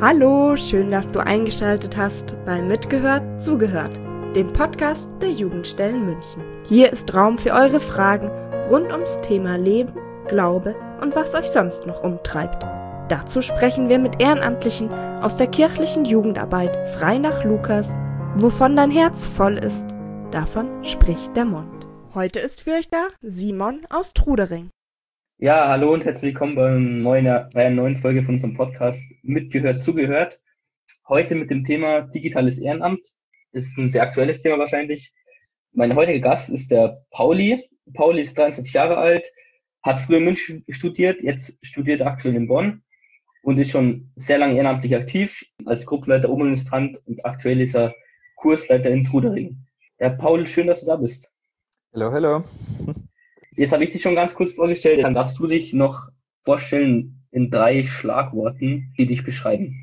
Hallo, schön, dass du eingeschaltet hast bei Mitgehört, Zugehört, dem Podcast der Jugendstellen München. Hier ist Raum für eure Fragen rund ums Thema Leben, Glaube und was euch sonst noch umtreibt. Dazu sprechen wir mit Ehrenamtlichen aus der kirchlichen Jugendarbeit frei nach Lukas. Wovon dein Herz voll ist, davon spricht der Mund. Heute ist für euch da Simon aus Trudering. Ja, hallo und herzlich willkommen bei einer neuen Folge von unserem Podcast Mitgehört, Zugehört. Heute mit dem Thema digitales Ehrenamt. Ist ein sehr aktuelles Thema wahrscheinlich. Mein heutiger Gast ist der Pauli. Pauli ist 23 Jahre alt, hat früher in München studiert, jetzt studiert er aktuell in Bonn und ist schon sehr lange ehrenamtlich aktiv als Gruppenleiter Oberministrant und aktuell ist er Kursleiter in Trudering. Ja, Paul, schön, dass du da bist. Hallo. Jetzt habe ich dich schon ganz kurz vorgestellt. Dann darfst du dich noch vorstellen in 3 Schlagworten, die dich beschreiben.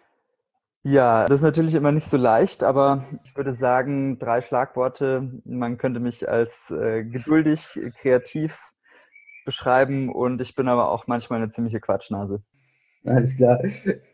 Ja, das ist natürlich immer nicht so leicht, aber ich würde sagen, 3 Schlagworte. Man könnte mich als geduldig, kreativ beschreiben und ich bin aber auch manchmal eine ziemliche Quatschnase. Alles klar.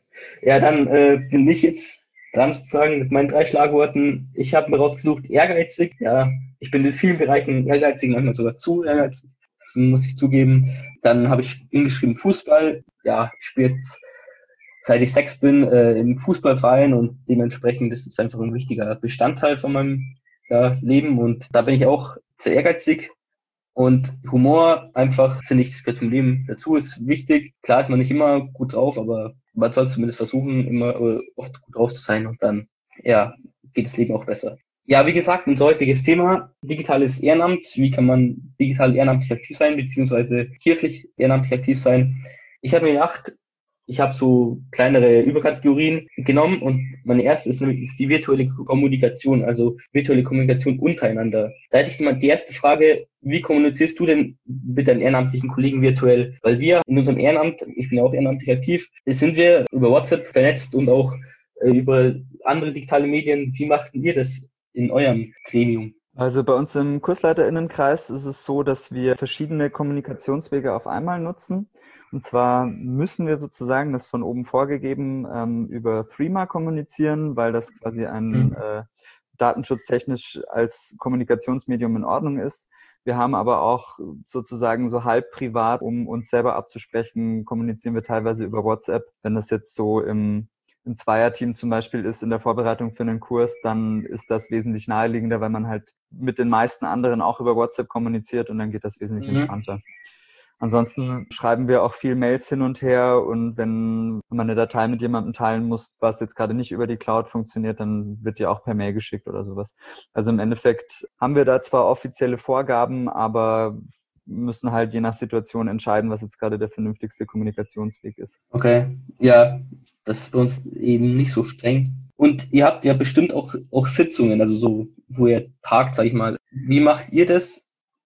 Ja, dann bin ich jetzt dran sozusagen mit meinen 3 Schlagworten. Ich habe mir rausgesucht, ehrgeizig. Ja, ich bin in vielen Bereichen ehrgeizig, manchmal sogar zu ehrgeizig. Das muss ich zugeben. Dann habe ich hingeschrieben Fußball. Ja, ich spiele jetzt, seit ich 6 bin, im Fußballverein und dementsprechend ist es einfach ein wichtiger Bestandteil von meinem Leben und da bin ich auch sehr ehrgeizig. Und Humor, einfach, finde ich, das gehört zum Leben dazu, ist wichtig. Klar ist man nicht immer gut drauf, aber man soll zumindest versuchen, immer oft gut drauf zu sein und dann, ja, geht das Leben auch besser. Ja, wie gesagt, unser heutiges Thema, digitales Ehrenamt. Wie kann man digital ehrenamtlich aktiv sein, beziehungsweise kirchlich ehrenamtlich aktiv sein? Ich habe mir gedacht, ich habe so kleinere Überkategorien genommen und meine erste ist nämlich die virtuelle Kommunikation, also virtuelle Kommunikation untereinander. Da hätte ich mal die erste Frage, wie kommunizierst du denn mit deinen ehrenamtlichen Kollegen virtuell? Weil wir in unserem Ehrenamt, ich bin ja auch ehrenamtlich aktiv, sind wir über WhatsApp vernetzt und auch über andere digitale Medien. Wie macht ihr das in eurem Gremium? Also bei uns im KursleiterInnenkreis ist es so, dass wir verschiedene Kommunikationswege auf einmal nutzen. Und zwar müssen wir sozusagen das von oben vorgegeben über Threema kommunizieren, weil das quasi ein datenschutztechnisch als Kommunikationsmedium in Ordnung ist. Wir haben aber auch sozusagen so halb privat, um uns selber abzusprechen, kommunizieren wir teilweise über WhatsApp. Wenn das jetzt so im Zweierteam zum Beispiel ist in der Vorbereitung für einen Kurs, dann ist das wesentlich naheliegender, weil man halt mit den meisten anderen auch über WhatsApp kommuniziert und dann geht das wesentlich entspannter. Ansonsten schreiben wir auch viel Mails hin und her und wenn man eine Datei mit jemandem teilen muss, was jetzt gerade nicht über die Cloud funktioniert, dann wird die auch per Mail geschickt oder sowas. Also im Endeffekt haben wir da zwar offizielle Vorgaben, aber müssen halt je nach Situation entscheiden, was jetzt gerade der vernünftigste Kommunikationsweg ist. Okay, ja, das ist bei uns eben nicht so streng. Und ihr habt ja bestimmt auch Sitzungen, also so, wo ihr tagt, sag ich mal. Wie macht ihr das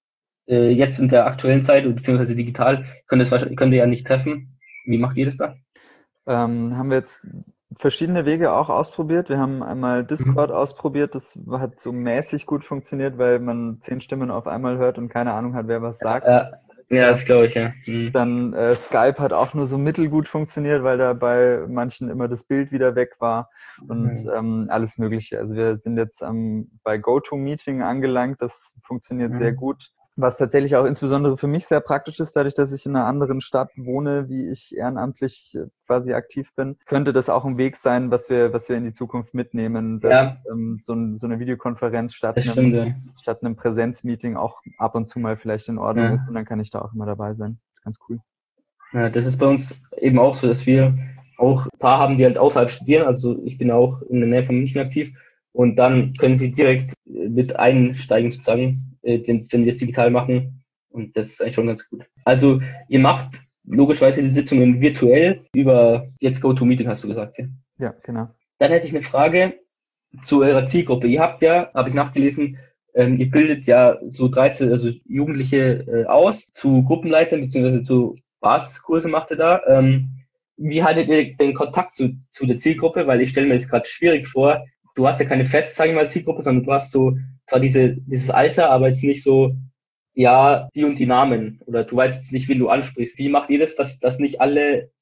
jetzt in der aktuellen Zeit, beziehungsweise digital? Könnt ihr ja nicht treffen. Wie macht ihr das da? Haben wir jetzt verschiedene Wege auch ausprobiert. Wir haben einmal Discord ausprobiert. Das hat so mäßig gut funktioniert, weil man 10 Stimmen auf einmal hört und keine Ahnung hat, wer was sagt. Ja, das glaube ich, ja. Dann Skype hat auch nur so mittelgut funktioniert, weil da bei manchen immer das Bild wieder weg war und alles Mögliche. Also wir sind jetzt bei GoToMeeting angelangt. Das funktioniert sehr gut. Was tatsächlich auch insbesondere für mich sehr praktisch ist, dadurch, dass ich in einer anderen Stadt wohne, wie ich ehrenamtlich quasi aktiv bin, könnte das auch ein Weg sein, was wir in die Zukunft mitnehmen, dass so eine Videokonferenz statt einem Präsenzmeeting auch ab und zu mal vielleicht in Ordnung ist und dann kann ich da auch immer dabei sein. Das ist ganz cool. Ja, das ist bei uns eben auch so, dass wir auch ein paar haben, die halt außerhalb studieren, also ich bin auch in der Nähe von München aktiv und dann können sie direkt mit einsteigen sozusagen, wenn wir es digital machen und das ist eigentlich schon ganz gut. Also ihr macht logischerweise die Sitzungen virtuell über jetzt GoToMeeting, hast du gesagt, ja? Ja, genau. Dann hätte ich eine Frage zu eurer Zielgruppe. Ihr habt ja, habe ich nachgelesen, ihr bildet ja so 13, also Jugendliche aus zu Gruppenleitern beziehungsweise zu Basiskurse macht ihr da. Wie haltet ihr den Kontakt zu der Zielgruppe? Weil ich stelle mir das gerade schwierig vor. Du hast ja keine fest, sage ich mal, Zielgruppe, sondern du hast so zwar dieses Alter, aber jetzt nicht so, ja, die und die Namen. Oder du weißt jetzt nicht, wen du ansprichst. Wie macht ihr das, dass nicht alle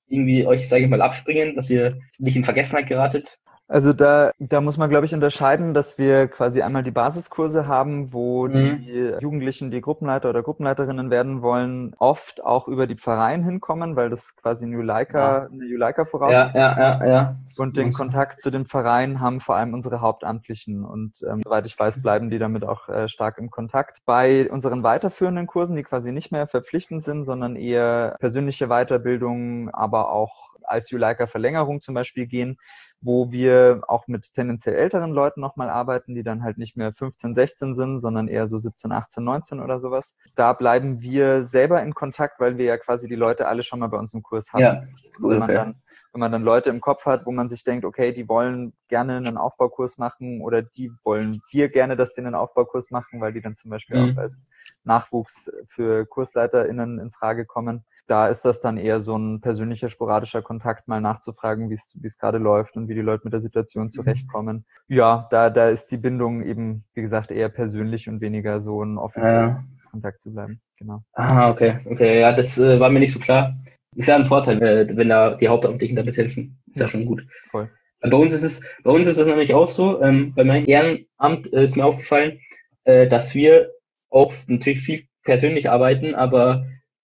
irgendwie euch, sage ich mal, abspringen, dass ihr nicht in Vergessenheit geratet? Also da muss man, glaube ich, unterscheiden, dass wir quasi einmal die Basiskurse haben, wo die Jugendlichen, die Gruppenleiter oder Gruppenleiterinnen werden wollen, oft auch über die Pfarreien hinkommen, weil das quasi eine Juleika voraussetzt. Ja. Und den Kontakt zu den Pfarreien haben vor allem unsere Hauptamtlichen. Und soweit ich weiß, bleiben die damit auch stark im Kontakt. Bei unseren weiterführenden Kursen, die quasi nicht mehr verpflichtend sind, sondern eher persönliche Weiterbildung, aber auch als Juleika-Verlängerung zum Beispiel gehen, wo wir auch mit tendenziell älteren Leuten nochmal arbeiten, die dann halt nicht mehr 15, 16 sind, sondern eher so 17, 18, 19 oder sowas. Da bleiben wir selber in Kontakt, weil wir ja quasi die Leute alle schon mal bei uns im Kurs hatten. Ja, cool, Wenn man dann Leute im Kopf hat, wo man sich denkt, okay, die wollen gerne einen Aufbaukurs machen oder die wollen wir gerne, dass die einen Aufbaukurs machen, weil die dann zum Beispiel auch als Nachwuchs für KursleiterInnen in Frage kommen. Da ist das dann eher so ein persönlicher, sporadischer Kontakt, mal nachzufragen, wie es gerade läuft und wie die Leute mit der Situation zurechtkommen. Ja, da ist die Bindung eben, wie gesagt, eher persönlich und weniger so ein offizieller Kontakt zu bleiben. Genau. Okay, ja, das war mir nicht so klar. Ist ja ein Vorteil, wenn da die Hauptamtlichen damit helfen. Ist ja schon gut. Voll. Bei uns ist es nämlich auch so, bei meinem Ehrenamt ist mir aufgefallen, dass wir auch natürlich viel persönlich arbeiten, aber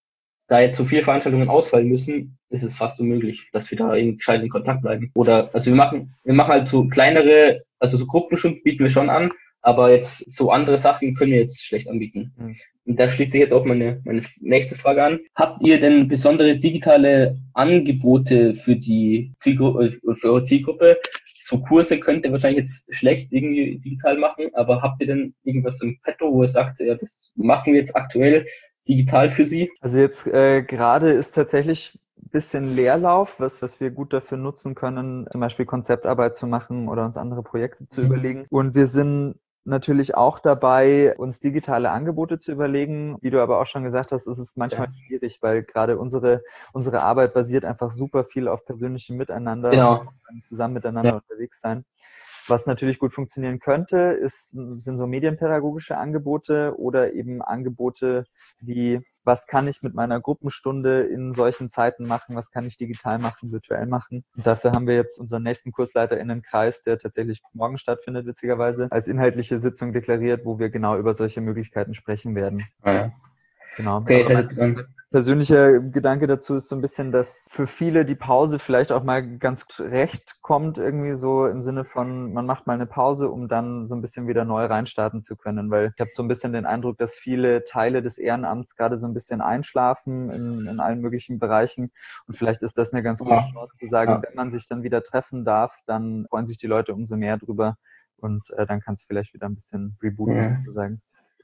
da jetzt so viele Veranstaltungen ausfallen müssen, ist es fast unmöglich, dass wir da eben gescheit in Kontakt bleiben. Oder, also wir machen halt so kleinere, also so Gruppenstunden bieten wir schon an, aber jetzt so andere Sachen können wir jetzt schlecht anbieten. Und da schließt sich jetzt auch meine nächste Frage an. Habt ihr denn besondere digitale Angebote für die für eure Zielgruppe? So Kurse könnt ihr wahrscheinlich jetzt schlecht irgendwie digital machen, aber habt ihr denn irgendwas im Petto, wo ihr sagt, ja, das machen wir jetzt aktuell digital für Sie? Also jetzt gerade ist tatsächlich ein bisschen Leerlauf, was wir gut dafür nutzen können, zum Beispiel Konzeptarbeit zu machen oder uns andere Projekte zu überlegen. Und wir sind natürlich auch dabei, uns digitale Angebote zu überlegen. Wie du aber auch schon gesagt hast, ist es manchmal schwierig, weil gerade unsere Arbeit basiert einfach super viel auf persönlichem Miteinander, zusammen miteinander unterwegs sein. Was natürlich gut funktionieren könnte, sind so medienpädagogische Angebote oder eben Angebote wie, was kann ich mit meiner Gruppenstunde in solchen Zeiten machen, was kann ich digital machen, virtuell machen. Und dafür haben wir jetzt unseren nächsten KursleiterInnenkreis, der tatsächlich morgen stattfindet, witzigerweise, als inhaltliche Sitzung deklariert, wo wir genau über solche Möglichkeiten sprechen werden. Genau. Okay, persönlicher Gedanke dazu ist so ein bisschen, dass für viele die Pause vielleicht auch mal ganz recht kommt, irgendwie so im Sinne von, man macht mal eine Pause, um dann so ein bisschen wieder neu reinstarten zu können, weil ich habe so ein bisschen den Eindruck, dass viele Teile des Ehrenamts gerade so ein bisschen einschlafen in allen möglichen Bereichen und vielleicht ist das eine ganz gute Chance zu sagen, wenn man sich dann wieder treffen darf, dann freuen sich die Leute umso mehr drüber und dann kann es vielleicht wieder ein bisschen rebooten, sozusagen.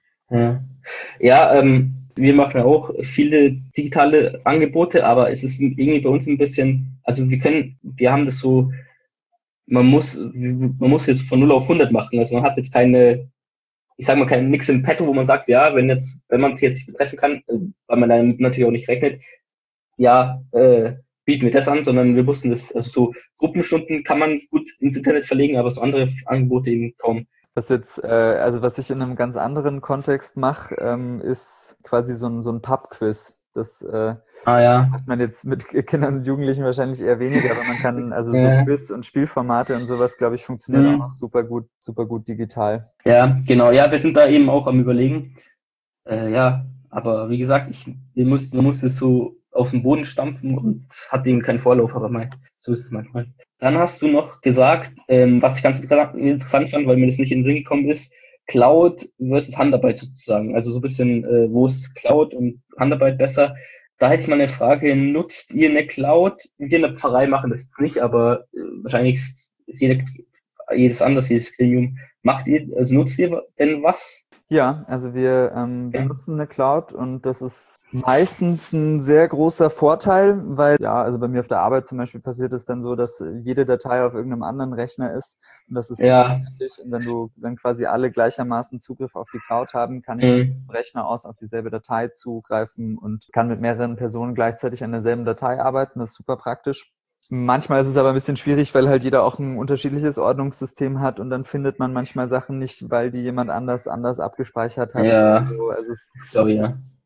Ja, wir machen auch viele digitale Angebote, aber es ist irgendwie bei uns ein bisschen, also wir haben das so, man muss jetzt von 0 auf 100 machen, also man hat jetzt ich sag mal, nix im Petto, wo man sagt, ja, wenn man sich jetzt nicht betreffen kann, weil man dann natürlich auch nicht rechnet, bieten wir das an, sondern wir mussten das, also so Gruppenstunden kann man gut ins Internet verlegen, aber so andere Angebote eben kaum. Was ich in einem ganz anderen Kontext mache, ist quasi so ein Pub-Quiz. Das macht man jetzt mit Kindern und Jugendlichen wahrscheinlich eher weniger, aber man kann, also so Quiz- und Spielformate und sowas, glaube ich, funktioniert auch noch super gut digital. Ja, genau. Ja, wir sind da eben auch am Überlegen. Aber wie gesagt, man muss es so auf den Boden stampfen und hat eben keinen Vorlauf, aber so ist es manchmal. Dann hast du noch gesagt, was ich ganz interessant fand, weil mir das nicht in den Sinn gekommen ist, Cloud versus Handarbeit sozusagen. Also so ein bisschen, wo ist Cloud und Handarbeit besser? Da hätte ich mal eine Frage, nutzt ihr eine Cloud? Wir in der Pfarrei machen das jetzt nicht, aber wahrscheinlich ist jedes anders, jedes Gremium. Nutzt ihr denn was? Ja, also wir nutzen eine Cloud und das ist meistens ein sehr großer Vorteil, weil also bei mir auf der Arbeit zum Beispiel passiert es dann so, dass jede Datei auf irgendeinem anderen Rechner ist und das ist super wichtig. Und wenn quasi alle gleichermaßen Zugriff auf die Cloud haben, kann ich vom Rechner aus auf dieselbe Datei zugreifen und kann mit mehreren Personen gleichzeitig an derselben Datei arbeiten. Das ist super praktisch. Manchmal ist es aber ein bisschen schwierig, weil halt jeder auch ein unterschiedliches Ordnungssystem hat und dann findet man manchmal Sachen nicht, weil die jemand anders abgespeichert hat. Ja, so. Also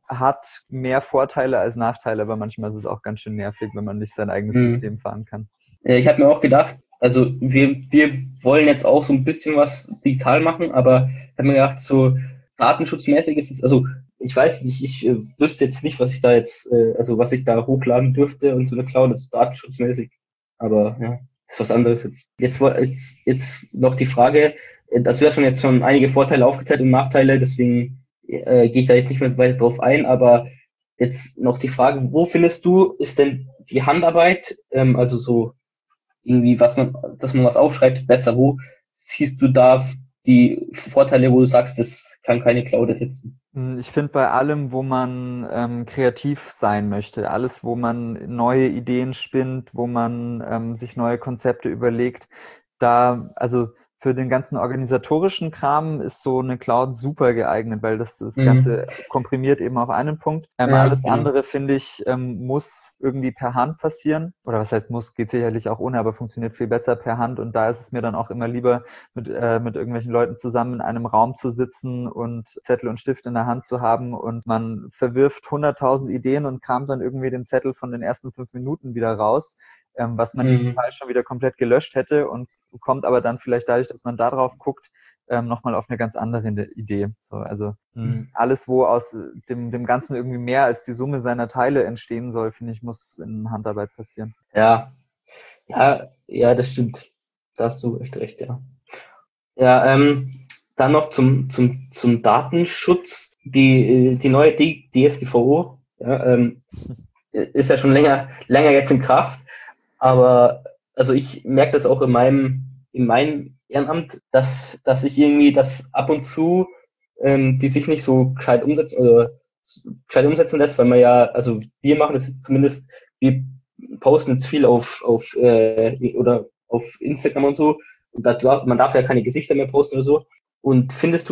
hat mehr Vorteile als Nachteile, aber manchmal ist es auch ganz schön nervig, wenn man nicht sein eigenes System fahren kann. Ich habe mir auch gedacht, also wir wollen jetzt auch so ein bisschen was digital machen, aber ich habe mir gedacht, so datenschutzmäßig ist es, also ich weiß nicht, ich wüsste jetzt nicht, was ich da jetzt, also was ich da hochladen dürfte und so eine Cloud, das ist datenschutzmäßig. Aber ja, ist was anderes jetzt. Jetzt noch die Frage, das wäre jetzt schon einige Vorteile aufgezählt und Nachteile, deswegen gehe ich da jetzt nicht mehr weiter drauf ein, aber jetzt noch die Frage, wo findest du, ist denn die Handarbeit, also so irgendwie, dass man was aufschreibt, besser? Wo siehst du da die Vorteile, wo du sagst, das kann keine Cloud ersetzen? Ich finde bei allem, wo man kreativ sein möchte, alles, wo man neue Ideen spinnt, wo man sich neue Konzepte überlegt, also für den ganzen organisatorischen Kram ist so eine Cloud super geeignet, weil das Ganze komprimiert eben auf einen Punkt. Alles andere, finde ich, muss irgendwie per Hand passieren. Oder was heißt muss, geht sicherlich auch ohne, aber funktioniert viel besser per Hand. Und da ist es mir dann auch immer lieber, mit irgendwelchen Leuten zusammen in einem Raum zu sitzen und Zettel und Stift in der Hand zu haben und man verwirft 100.000 Ideen und kramt dann irgendwie den Zettel von den ersten 5 Minuten wieder raus, was man digital schon wieder komplett gelöscht hätte und kommt aber dann vielleicht dadurch, dass man da drauf guckt, nochmal auf eine ganz andere Idee. So, also alles, wo aus dem Ganzen irgendwie mehr als die Summe seiner Teile entstehen soll, finde ich, muss in Handarbeit passieren. Ja, das stimmt. Da hast du echt recht, ja. Ja, dann noch zum Datenschutz. Die neue DSGVO, ja, ist ja schon länger jetzt in Kraft. Aber also ich merke das auch in meinem Ehrenamt, dass ich irgendwie das ab und zu die sich nicht so gescheit umsetzen lässt, weil man ja, also wir machen das jetzt zumindest, wir posten jetzt viel oder auf Instagram und so, und man darf ja keine Gesichter mehr posten oder so. Und findest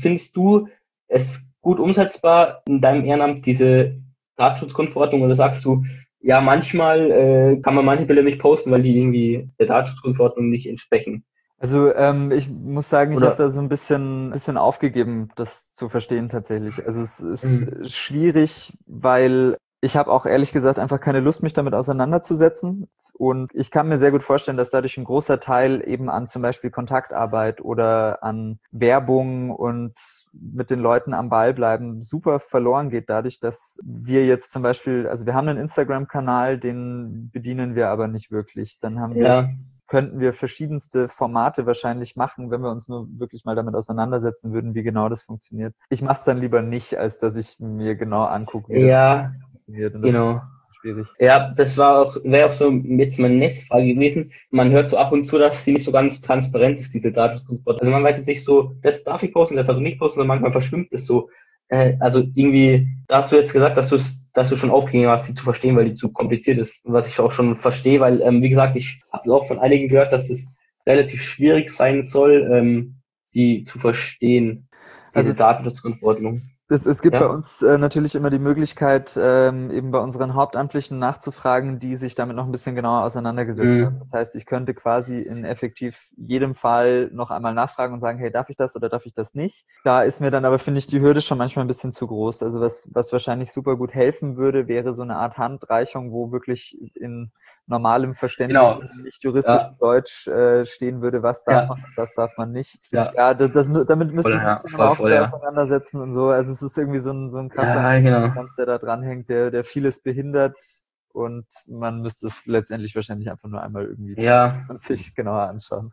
du es gut umsetzbar in deinem Ehrenamt, diese Datenschutzgrundverordnung, oder sagst du, ja, manchmal kann man manche Bilder nicht posten, weil die irgendwie der Datenschutzgrundverordnung nicht entsprechen? Also ich muss sagen, ich habe da so ein bisschen aufgegeben, das zu verstehen tatsächlich. Also es ist schwierig, weil ich habe auch ehrlich gesagt einfach keine Lust, mich damit auseinanderzusetzen. Und ich kann mir sehr gut vorstellen, dass dadurch ein großer Teil eben an zum Beispiel Kontaktarbeit oder an Werbung und mit den Leuten am Ball bleiben super verloren geht, dadurch, dass wir jetzt zum Beispiel, also wir haben einen Instagram-Kanal, den bedienen wir aber nicht wirklich. Dann könnten wir verschiedenste Formate wahrscheinlich machen, wenn wir uns nur wirklich mal damit auseinandersetzen würden, wie genau das funktioniert. Ich mache es dann lieber nicht, als dass ich mir genau angucke, wie das funktioniert. Und das ist schwierig. Ja, wäre auch so jetzt meine nächste Frage gewesen. Man hört so ab und zu, dass sie nicht so ganz transparent ist, diese Datenschutzgrundverordnung. Also man weiß jetzt nicht so, das darf ich posten, das darf ich nicht posten, sondern manchmal verschwimmt es so. Also irgendwie, da hast du jetzt gesagt, dass du schon aufgegeben hast, die zu verstehen, weil die zu kompliziert ist. Was ich auch schon verstehe, weil, wie gesagt, ich habe es auch von einigen gehört, dass es relativ schwierig sein soll, die zu verstehen, diese Datenschutzgrundverordnung. Es gibt bei uns natürlich immer die Möglichkeit, eben bei unseren Hauptamtlichen nachzufragen, die sich damit noch ein bisschen genauer auseinandergesetzt haben. Das heißt, ich könnte quasi in effektiv jedem Fall noch einmal nachfragen und sagen, hey, darf ich das oder darf ich das nicht? Da ist mir dann aber, finde ich, die Hürde schon manchmal ein bisschen zu groß. Also was wahrscheinlich super gut helfen würde, wäre so eine Art Handreichung, wo wirklich in normalem Verständnis, nicht juristischem Deutsch stehen würde, was darf man und was darf man nicht. Damit müsste ich mich auch wieder auseinandersetzen und so. Also es ist irgendwie so ein krasser Tanz, der da dranhängt, der vieles behindert, und man müsste es letztendlich wahrscheinlich einfach nur einmal irgendwie sich genauer anschauen.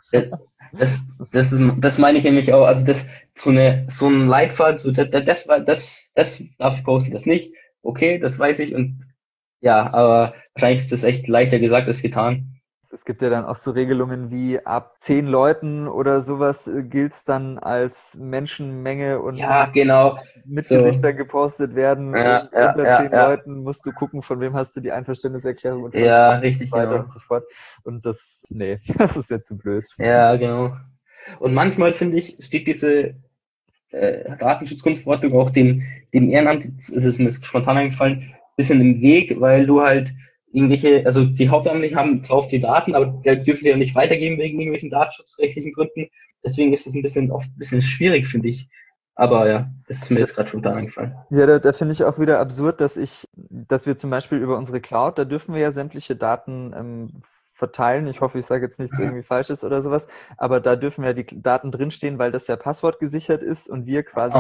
Das meine ich nämlich auch. Also so ein Leitfaden, das darf ich posten, das nicht. Okay, das weiß ich, und ja, aber wahrscheinlich ist das echt leichter gesagt als getan. Es gibt ja dann auch so Regelungen wie ab 10 Leuten oder sowas gilt es dann als Menschenmenge und mit Gesichtern gepostet werden. Unter 10 Leuten musst du gucken, von wem hast du die Einverständniserklärung und richtig, so weiter und so fort. Und das ist mir zu blöd. Ja, genau. Und manchmal, finde ich, steht diese Datenschutzgrundverordnung auch dem Ehrenamt, ist es mir spontan eingefallen, bisschen im Weg, weil du halt also die Hauptamtlichen haben zwar auf die Daten, aber die dürfen sie ja nicht weitergeben wegen irgendwelchen datenschutzrechtlichen Gründen. Deswegen ist es oft ein bisschen schwierig, finde ich. Aber ja, das ist mir jetzt gerade schon da eingefallen. Ja, da finde ich auch wieder absurd, dass wir zum Beispiel über unsere Cloud, da dürfen wir ja sämtliche Daten verteilen. Ich hoffe, ich sage jetzt nichts irgendwie Falsches oder sowas, aber da dürfen ja die Daten drinstehen, weil das ja passwortgesichert ist und wir quasi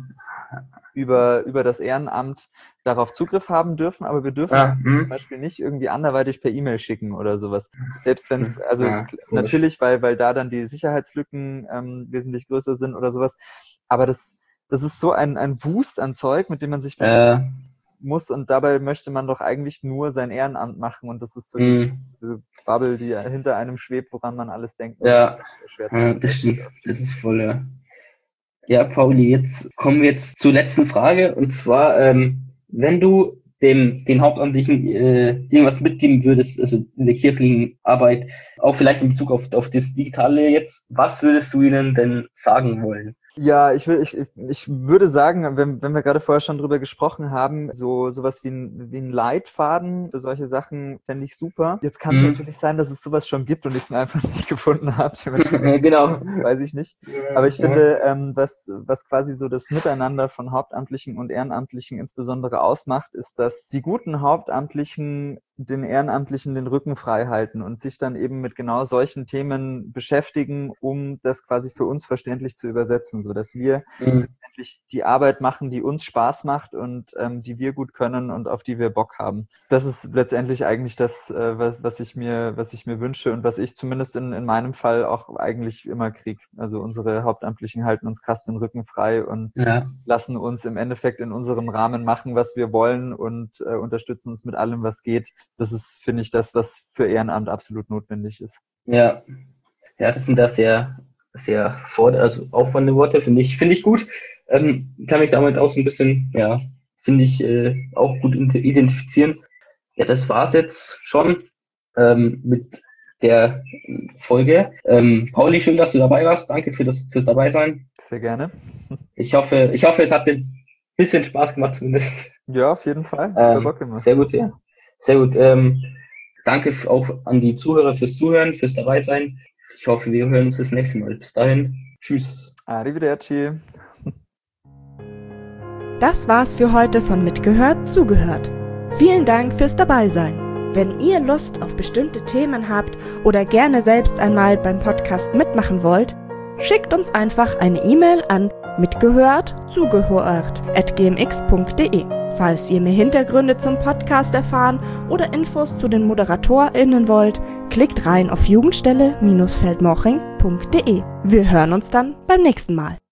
über das Ehrenamt darauf Zugriff haben dürfen, aber wir dürfen zum Beispiel nicht irgendwie anderweitig per E-Mail schicken oder sowas. Selbst wenn es, natürlich, weil da dann die Sicherheitslücken wesentlich größer sind oder sowas, aber das ist so ein Wust an Zeug, mit dem man sich beschäftigen muss, und dabei möchte man doch eigentlich nur sein Ehrenamt machen, und das ist so diese Bubble, die hinter einem schwebt, woran man alles denkt. Ja, das stimmt. Das ist voll, ja. Ja, Pauli, jetzt kommen wir zur letzten Frage, und zwar, wenn du den Hauptamtlichen irgendwas mitgeben würdest, also in der kirchlichen Arbeit, auch vielleicht in Bezug auf das Digitale jetzt, was würdest du ihnen denn sagen wollen? Ja, ich würde sagen, wenn wir gerade vorher schon drüber gesprochen haben, sowas wie ein Leitfaden für solche Sachen fände ich super. Jetzt kann es natürlich sein, dass es sowas schon gibt und ich es einfach nicht gefunden habe. Genau. Weiß ich nicht. Aber ich finde, was quasi so das Miteinander von Hauptamtlichen und Ehrenamtlichen insbesondere ausmacht, ist, dass die guten Hauptamtlichen den Ehrenamtlichen den Rücken frei halten und sich dann eben mit genau solchen Themen beschäftigen, um das quasi für uns verständlich zu übersetzen, sodass wir letztendlich die Arbeit machen, die uns Spaß macht und die wir gut können und auf die wir Bock haben. Das ist letztendlich eigentlich das, was ich mir wünsche und was ich zumindest in meinem Fall auch eigentlich immer kriege. Also unsere Hauptamtlichen halten uns krass den Rücken frei und lassen uns im Endeffekt in unserem Rahmen machen, was wir wollen, und unterstützen uns mit allem, was geht. Das ist, finde ich, das, was für Ehrenamt absolut notwendig ist. Ja, das sind da sehr, sehr auffallende Worte, finde ich gut. Kann mich damit auch so ein bisschen, finde ich, auch gut identifizieren. Ja, das war's jetzt schon mit der Folge. Pauli, schön, dass du dabei warst. Danke fürs Dabeisein. Sehr gerne. Ich hoffe, es hat dir ein bisschen Spaß gemacht zumindest. Ja, auf jeden Fall. Hat Bock gemacht. Sehr gut, ja. Sehr gut. Danke auch an die Zuhörer fürs Zuhören, fürs Dabeisein. Ich hoffe, wir hören uns das nächste Mal. Bis dahin. Tschüss. Arrivederci. Das war's für heute von Mitgehört, Zugehört. Vielen Dank fürs Dabeisein. Wenn ihr Lust auf bestimmte Themen habt oder gerne selbst einmal beim Podcast mitmachen wollt, schickt uns einfach eine E-Mail an mitgehört@gmx.de. Falls ihr mehr Hintergründe zum Podcast erfahren oder Infos zu den ModeratorInnen wollt, klickt rein auf jugendstelle-feldmoching.de. Wir hören uns dann beim nächsten Mal.